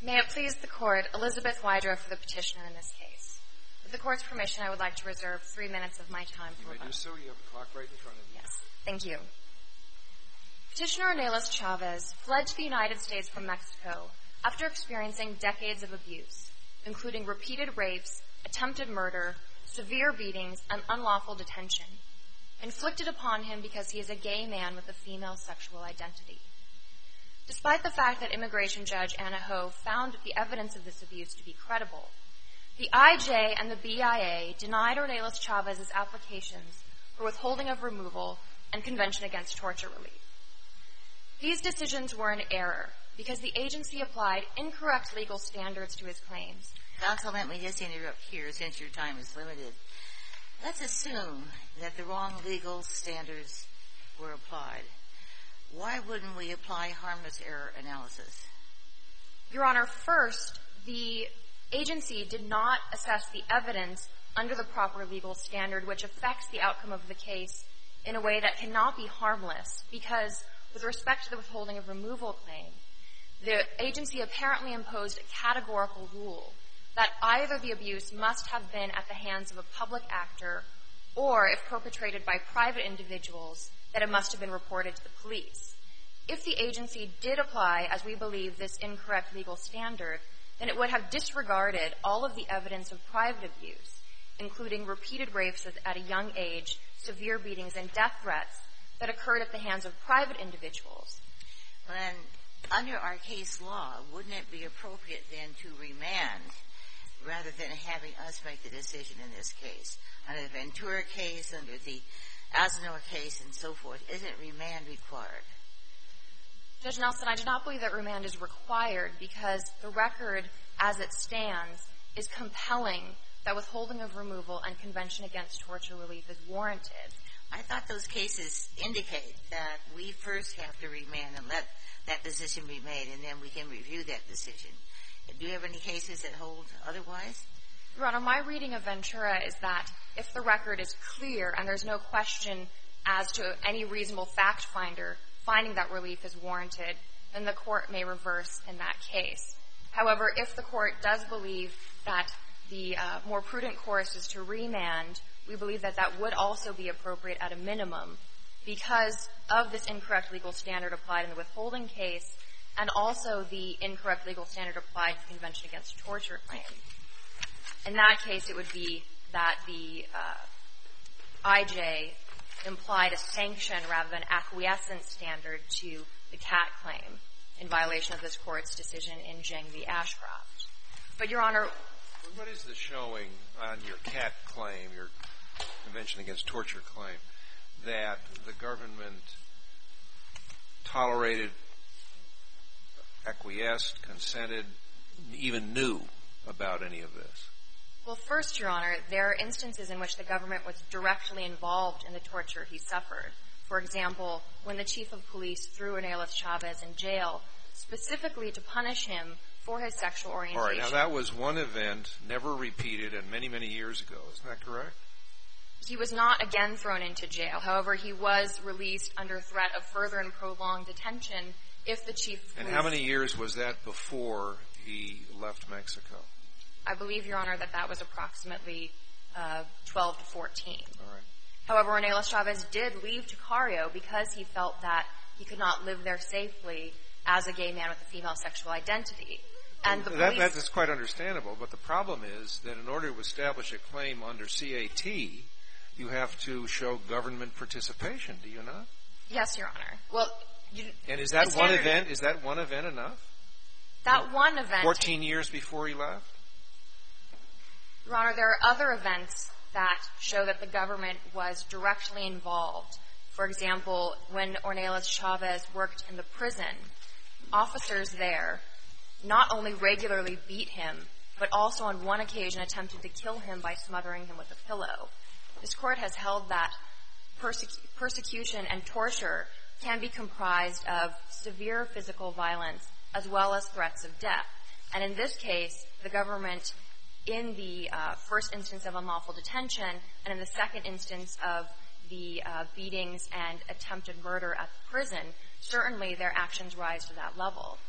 May it please the Court, Elizabeth Wydra for the petitioner in this case. With the Court's permission, I would like to reserve 3 minutes of my time for rebuttal. You may do so. You have a clock right in front of you. Yes. Thank you. Petitioner Ornelas Chavez fled to the United States from Mexico after experiencing decades of abuse, including repeated rapes, attempted murder, severe beatings, and unlawful detention, inflicted upon him because he is a gay man with a female sexual identity. Despite the fact that immigration judge Anna Ho found the evidence of this abuse to be credible, the IJ and the BIA denied Ornelas Chavez's applications for withholding of removal and Convention Against Torture relief. These decisions were an error because the agency applied incorrect legal standards to his claims. Counsel, let me just interrupt here since your time is limited. Let's assume that the wrong legal standards were applied. Why wouldn't we apply harmless error analysis? Your Honor, first, the agency did not assess the evidence under the proper legal standard, which affects the outcome of the case in a way that cannot be harmless, because with respect to the withholding of removal claim, the agency apparently imposed a categorical rule that either the abuse must have been at the hands of a public actor or, if perpetrated by private individuals, that it must have been reported to the police. If the agency did apply, as we believe, this incorrect legal standard, then it would have disregarded all of the evidence of private abuse, including repeated rapes at a young age, severe beatings, and death threats that occurred at the hands of private individuals. Then, under our case law, wouldn't it be appropriate then to remand rather than having us make the decision in this case? Under the Ventura case, under the Asinor case, and so forth, isn't remand required? Judge Nelson, I do not believe that remand is required because the record as it stands is compelling that withholding of removal and Convention Against Torture relief is warranted. I thought those cases indicate that we first have to remand and let that decision be made, and then we can review that decision. Do you have any cases that hold otherwise? Your Honor, my reading of Ventura is that if the record is clear and there's no question as to any reasonable fact finder finding that relief is warranted, then the court may reverse in that case. However, if the court does believe that the more prudent course is to remand, we believe that that would also be appropriate at a minimum because of this incorrect legal standard applied in the withholding case and also the incorrect legal standard applied to the Convention Against Torture claim. In that case, it would be that the IJ implied a sanction rather than acquiescence standard to the CAT claim in violation of this Court's decision in Zheng v. Ashcroft. But, Your Honor, what is the showing on your CAT claim, your Convention Against Torture claim, that the government tolerated, acquiesced, consented, even knew about any of this? Well, first, Your Honor, there are instances in which the government was directly involved in the torture he suffered. For example, when the chief of police threw Ornelas Chavez in jail specifically to punish him for his sexual orientation. All right. Now, that was one event, never repeated, and many, many years ago. Isn't that correct? He was not again thrown into jail. However, he was released under threat of further and prolonged detention if the chief of police... And how many years was that before he left Mexico? I believe, Your Honor, that that was approximately 12 to 14. All right. However, Ornelas Chavez did leave Tocario because he felt that he could not live there safely as a gay man with a female sexual identity. And the police... That is quite understandable, but the problem is that in order to establish a claim under CAT, you have to show government participation, do you not? Yes, Your Honor. Well, and is that one event? Is that one event enough? That one event... 14 years before he left? Your Honor, there are other events that show that the government was directly involved. For example, when Ornelas Chavez worked in the prison, officers there not only regularly beat him, but also on one occasion attempted to kill him by smothering him with a pillow. This Court has held that persecution and torture can be comprised of severe physical violence as well as threats of death. And in this case, the government, in the first instance of unlawful detention and in the second instance of the beatings and attempted murder at the prison, certainly their actions rise to that level.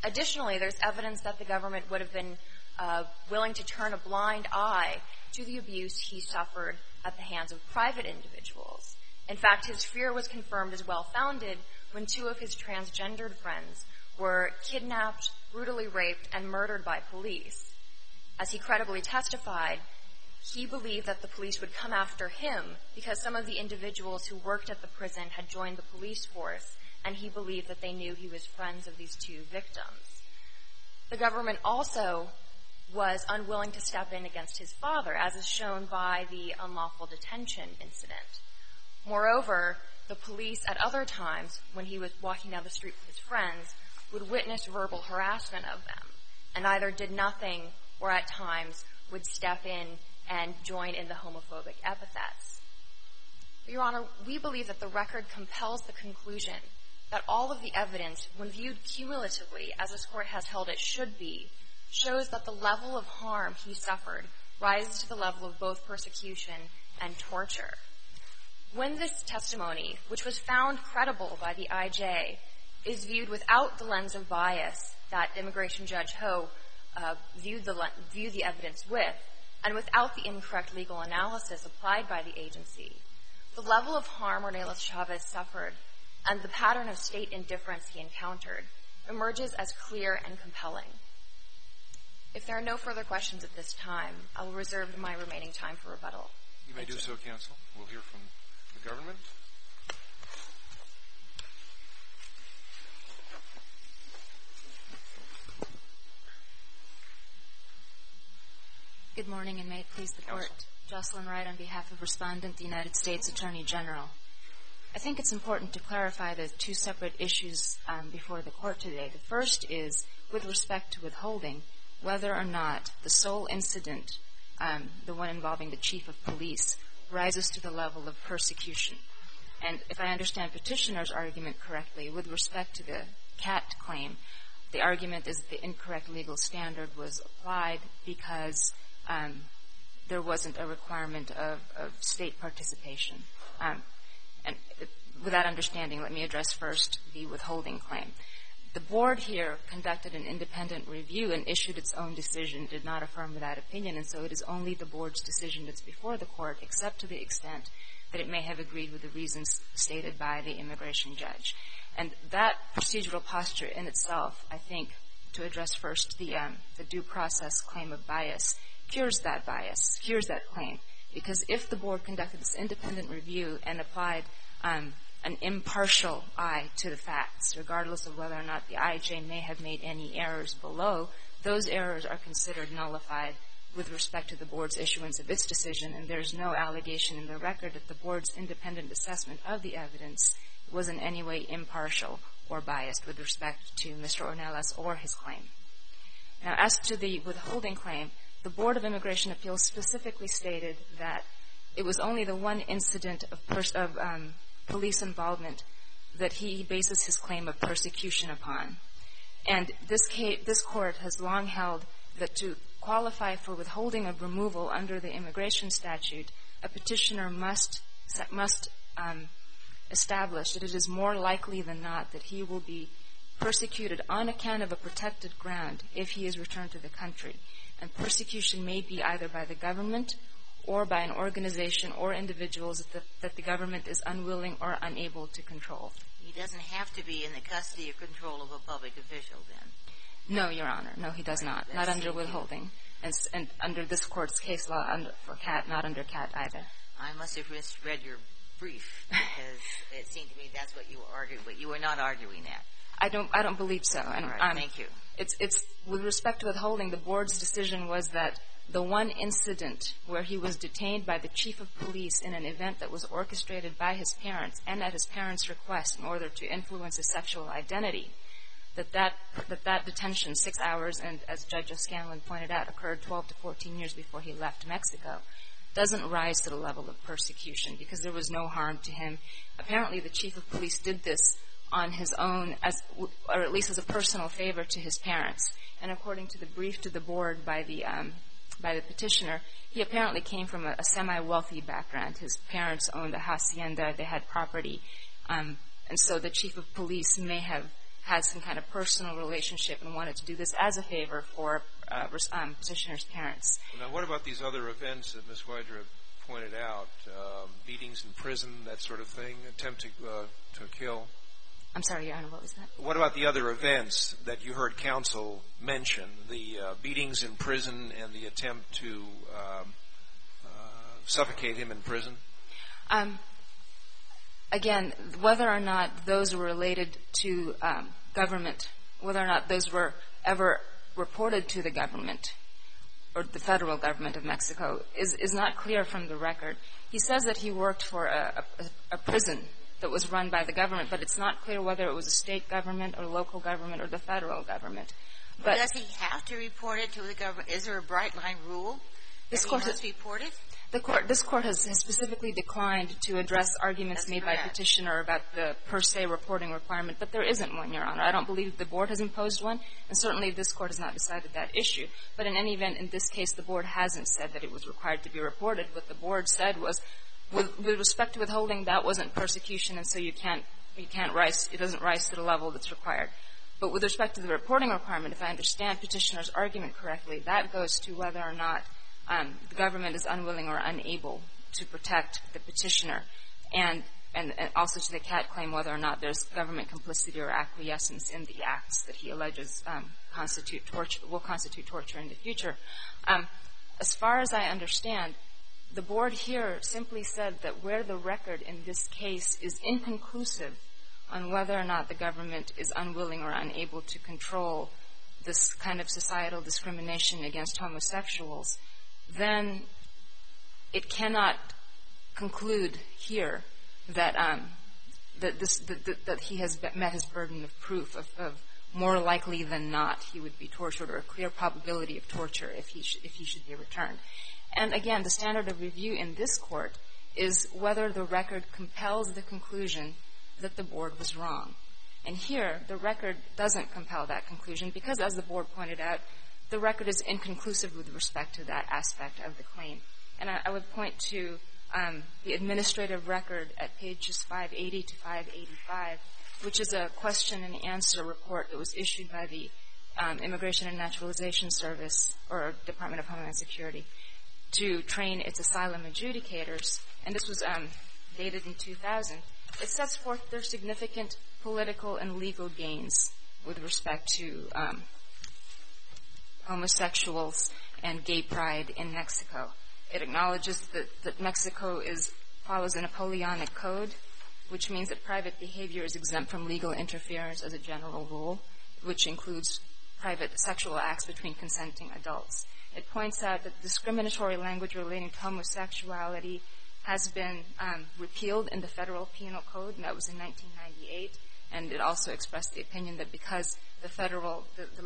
Additionally, there's evidence that the government would have been willing to turn a blind eye to the abuse he suffered at the hands of private individuals. In fact, his fear was confirmed as well-founded when 2 of his transgendered friends were kidnapped, brutally raped, and murdered by police. As he credibly testified, he believed that the police would come after him because some of the individuals who worked at the prison had joined the police force, and he believed that they knew he was friends of these 2 victims. The government also was unwilling to step in against his father, as is shown by the unlawful detention incident. Moreover, the police at other times, when he was walking down the street with his friends, would witness verbal harassment of them, and either did nothing or at times would step in and join in the homophobic epithets. Your Honor, we believe that the record compels the conclusion that all of the evidence, when viewed cumulatively, as this Court has held it should be, shows that the level of harm he suffered rises to the level of both persecution and torture. When this testimony, which was found credible by the IJ, is viewed without the lens of bias that Immigration Judge Ho viewed the evidence with, and without the incorrect legal analysis applied by the agency, the level of harm Ornelas Chavez suffered and the pattern of state indifference he encountered emerges as clear and compelling. If there are no further questions at this time, I will reserve my remaining time for rebuttal. You may do so, counsel. We'll hear from the government. Good morning, and may it please the Court. Jocelyn Wright on behalf of Respondent, the United States Attorney General. I think it's important to clarify the 2 separate issues before the Court today. The first is, with respect to withholding, whether or not the sole incident, the one involving the chief of police, rises to the level of persecution. And if I understand Petitioner's argument correctly, with respect to the CAT claim, the argument is that the incorrect legal standard was applied because there wasn't a requirement of state participation. And with that understanding, let me address first the withholding claim. The Board here conducted an independent review and issued its own decision, did not affirm that opinion, and so it is only the Board's decision that's before the Court, except to the extent that it may have agreed with the reasons stated by the immigration judge. And that procedural posture in itself, I think, to address first the due process claim of bias, cures that claim. Because if the Board conducted this independent review and applied an impartial eye to the facts, regardless of whether or not the IJ may have made any errors below, those errors are considered nullified with respect to the Board's issuance of its decision, and there's no allegation in the record that the Board's independent assessment of the evidence was in any way impartial or biased with respect to Mr. Ornelas or his claim. Now, as to the withholding claim, the Board of Immigration Appeals specifically stated that it was only the one incident of police involvement that he bases his claim of persecution upon. And this Court has long held that to qualify for withholding of removal under the immigration statute, a petitioner must establish that it is more likely than not that he will be persecuted on account of a protected ground if he is returned to the country. And persecution may be either by the government or by an organization or individuals that the government is unwilling or unable to control. He doesn't have to be in the custody or control of a public official, then? No, Your Honor. No, he does not. Not under withholding. And under this Court's case law for CAT, not under CAT either. I must have read your brief because it seemed to me that's what you were arguing, but you were not arguing that. I don't believe so. And, all right, thank you. It's with respect to withholding, the Board's decision was that the one incident where he was detained by the chief of police in an event that was orchestrated by his parents and at his parents' request in order to influence his sexual identity, that detention, 6 hours, and as Judge O'Scanlan pointed out, occurred 12 to 14 years before he left Mexico, doesn't rise to the level of persecution because there was no harm to him. Apparently, the chief of police did this on his own, or at least as a personal favor to his parents. And according to the brief to the Board by the petitioner, he apparently came from a semi-wealthy background. His parents owned a hacienda. They had property. And so the chief of police may have had some kind of personal relationship and wanted to do this as a favor for petitioner's parents. Now, what about these other events that Ms. Wydra pointed out, beatings in prison, that sort of thing, attempt to kill? I'm sorry, Your Honor, what was that? What about the other events that you heard counsel mention, the beatings in prison and the attempt to suffocate him in prison? Again, whether or not those were related to government, whether or not those were ever reported to the government or the federal government of Mexico is not clear from the record. He says that he worked for a prison that was run by the government, but it's not clear whether it was a state government or local government or the federal government. But does he have to report it to the government? Is there a bright line rule that he must report it? This court has specifically declined to address arguments made by petitioner about the per se reporting requirement, but there isn't one, Your Honor. I don't believe the board has imposed one, and certainly this court has not decided that issue. But in any event, in this case, the board hasn't said that it was required to be reported. What the board said was, with respect to withholding, that wasn't persecution, and so you can't rise, it doesn't rise to the level that's required. But with respect to the reporting requirement, if I understand petitioner's argument correctly, that goes to whether or not the government is unwilling or unable to protect the petitioner, and also to the CAT claim whether or not there's government complicity or acquiescence in the acts that he alleges will constitute torture in the future. As far as I understand, the board here simply said that where the record in this case is inconclusive on whether or not the government is unwilling or unable to control this kind of societal discrimination against homosexuals, then it cannot conclude here that that he has met his burden of proof of more likely than not he would be tortured, or a clear probability of torture if he should be returned. And again, the standard of review in this court is whether the record compels the conclusion that the board was wrong. And here, the record doesn't compel that conclusion because, as the board pointed out, the record is inconclusive with respect to that aspect of the claim. And I would point to the administrative record at pages 580 to 585, which is a question and answer report that was issued by the Immigration and Naturalization Service, or Department of Homeland Security, to train its asylum adjudicators. And this was dated in 2000. It sets forth their significant political and legal gains with respect to homosexuals and gay pride in Mexico. It acknowledges that Mexico follows a Napoleonic code, which means that private behavior is exempt from legal interference as a general rule, which includes private sexual acts between consenting adults. It points out that discriminatory language relating to homosexuality has been repealed in the federal penal code, and that was in 1998. And it also expressed the opinion that because the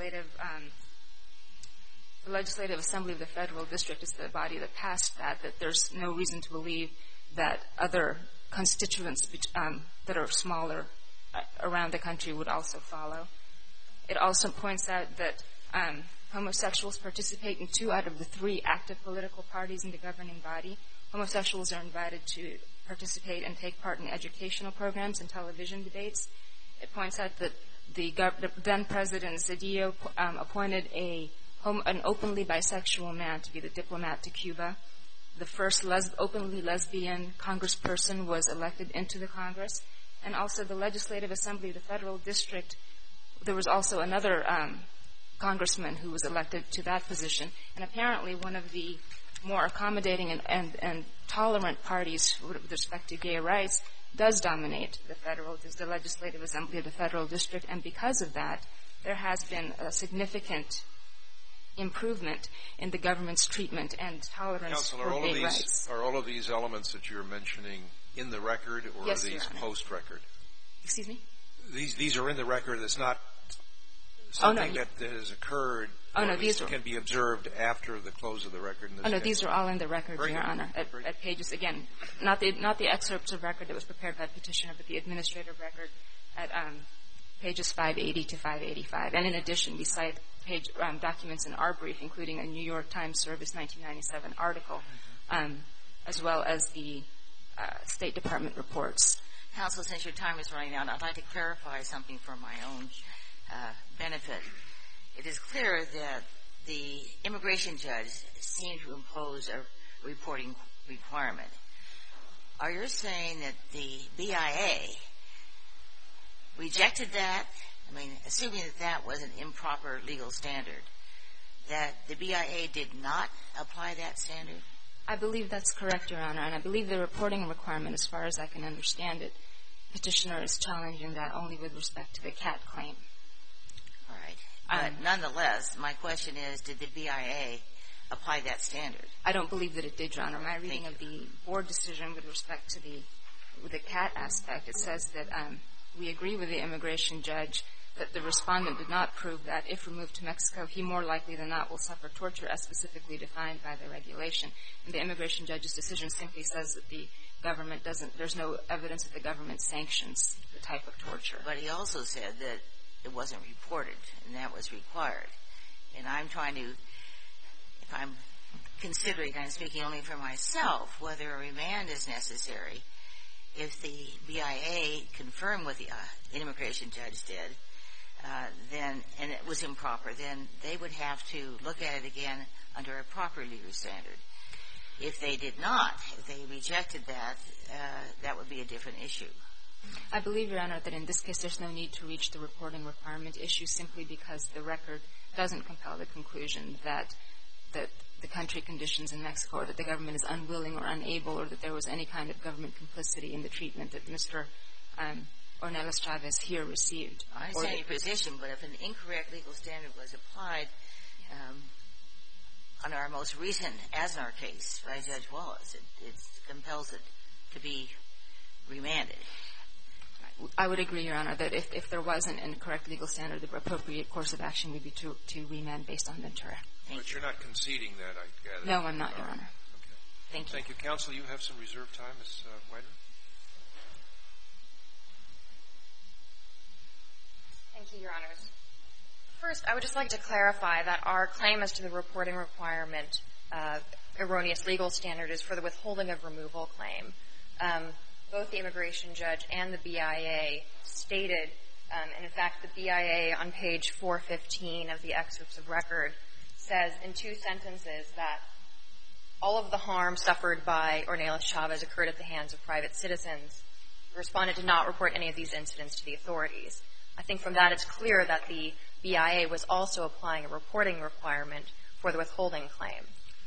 legislative assembly of the federal district is the body that passed that there's no reason to believe that other constituents that are smaller around the country would also follow. It also points out that homosexuals participate in 2 out of the 3 active political parties in the governing body. Homosexuals are invited to participate and take part in educational programs and television debates. It points out that the then-President Zedillo appointed an openly bisexual man to be the diplomat to Cuba. The first openly lesbian congressperson was elected into the Congress. And also the Legislative Assembly of the Federal District, there was also another congressman who was elected to that position. And apparently one of the more accommodating and tolerant parties with respect to gay rights does dominate the Legislative Assembly of the Federal District. And because of that, there has been a significant improvement in the government's treatment and tolerance for gay rights. Are all of these elements that you're mentioning in the record, or yes, are these post-record? Excuse me? These are in the record. It's not something that has occurred these can be observed after the close of the record. In this case. These are all in the record, Your Honor, at pages, again, not the excerpts of record that was prepared by the petitioner, but the administrative record at pages 580 to 585. And in addition, we cite documents in our brief, including a New York Times Service 1997 article, as well as the State Department reports. Counsel, since your time is running out, I'd like to clarify something for my own benefit. It is clear that the immigration judge seemed to impose a reporting requirement. Are you saying that the BIA rejected that? I mean, assuming that that was an improper legal standard, that the BIA did not apply that standard? I believe that's correct, Your Honor, and I believe the reporting requirement, as far as I can understand it, Petitioner is challenging that only with respect to the CAT claim. All right. But nonetheless, my question is, did the BIA apply that standard? I don't believe that it did, Your Honor. My reading of the board decision with respect to the CAT aspect, it says that we agree with the immigration judge that the respondent did not prove that if removed to Mexico, he more likely than not will suffer torture as specifically defined by the regulation. And the immigration judge's decision simply says that the government doesn't, there's no evidence that the government sanctions the type of torture. But he also said that it wasn't reported, and that was required. And I'm trying to, if I'm considering, I'm speaking only for myself, whether a remand is necessary. If the BIA confirmed what the immigration judge did, then, and it was improper, then they would have to look at it again under a proper legal standard. If they did not, if they rejected that, that would be a different issue. I believe, Your Honor, that in this case there's no need to reach the reporting requirement issue simply because the record doesn't compel the conclusion that the country conditions in Mexico, or that the government is unwilling or unable, or that there was any kind of government complicity in the treatment that Mr. Ornelas Chavez here received. I understand your position, but if an incorrect legal standard was applied on our most recent Aznar case by Judge Wallace, it compels it to be remanded. I would agree, Your Honor, that if there was an incorrect legal standard, the appropriate course of action would be to remand based on Ventura. But you're not conceding that, I gather. No, I'm not, Your Honor. Okay. Thank you. Thank you. Counsel, you have some reserved time, Ms. Wider. Thank you, Your Honors. First, I would just like to clarify that our claim as to the reporting requirement, erroneous legal standard, is for the withholding of removal claim. Both the immigration judge and the BIA stated, and in fact the BIA on page 415 of the excerpts of record says in 2 sentences that all of the harm suffered by Ornelas Chavez occurred at the hands of private citizens. The respondent did not report any of these incidents to the authorities. I think from that it's clear that the BIA was also applying a reporting requirement for the withholding claim.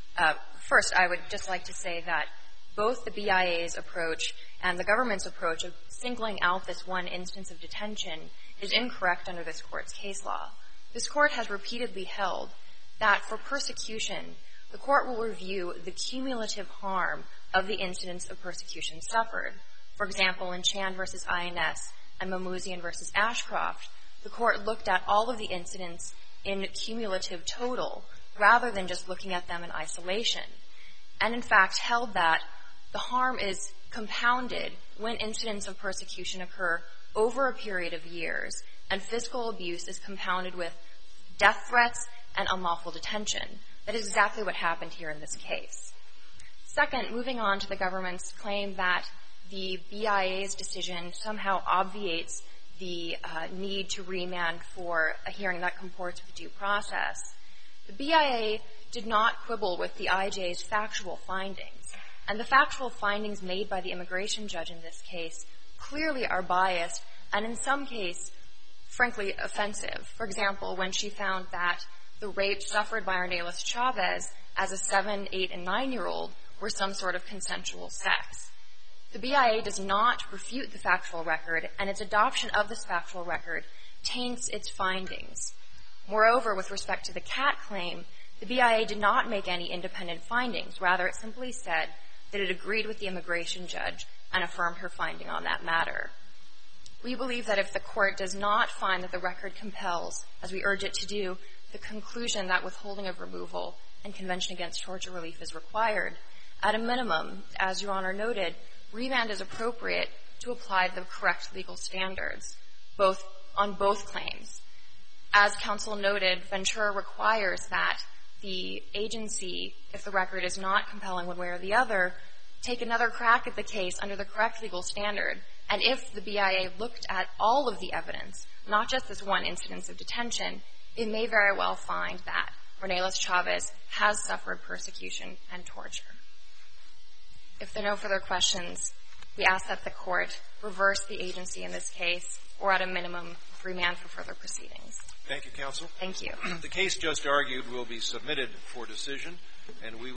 First, I would just like to say that both the BIA's approach and the government's approach of singling out this one instance of detention is incorrect under this Court's case law. This Court has repeatedly held that for persecution, the Court will review the cumulative harm of the incidents of persecution suffered. For example, in Chan v. INS and Mamouzian v. Ashcroft, the Court looked at all of the incidents in cumulative total rather than just looking at them in isolation, and in fact held that the harm is compounded when incidents of persecution occur over a period of years, and physical abuse is compounded with death threats and unlawful detention. That is exactly what happened here in this case. Second, moving on to the government's claim that the BIA's decision somehow obviates the need to remand for a hearing that comports with due process. The BIA did not quibble with the IJ's factual findings, and the factual findings made by the immigration judge in this case clearly are biased and in some case, frankly, offensive. For example, when she found that the rape suffered by Ornelas Chavez as a 7-, 8-, and 9-year-old were some sort of consensual sex. The BIA does not refute the factual record, and its adoption of this factual record taints its findings. Moreover, with respect to the CAT claim, the BIA did not make any independent findings. Rather, it simply said that it agreed with the immigration judge and affirmed her finding on that matter. We believe that if the Court does not find that the record compels, as we urge it to do, the conclusion that withholding of removal and Convention Against Torture Relief is required, at a minimum, as Your Honor noted, remand is appropriate to apply the correct legal standards, on both claims. As counsel noted, Ventura requires that the agency, if the record is not compelling one way or the other, take another crack at the case under the correct legal standard, And if the BIA looked at all of the evidence, not just this one incidence of detention, it may very well find that Ornelas Chavez has suffered persecution and torture. If there are no further questions, we ask that the Court reverse the agency in this case, or at a minimum, remand for further proceedings. Thank you, counsel. Thank you. The case just argued will be submitted for decision, and we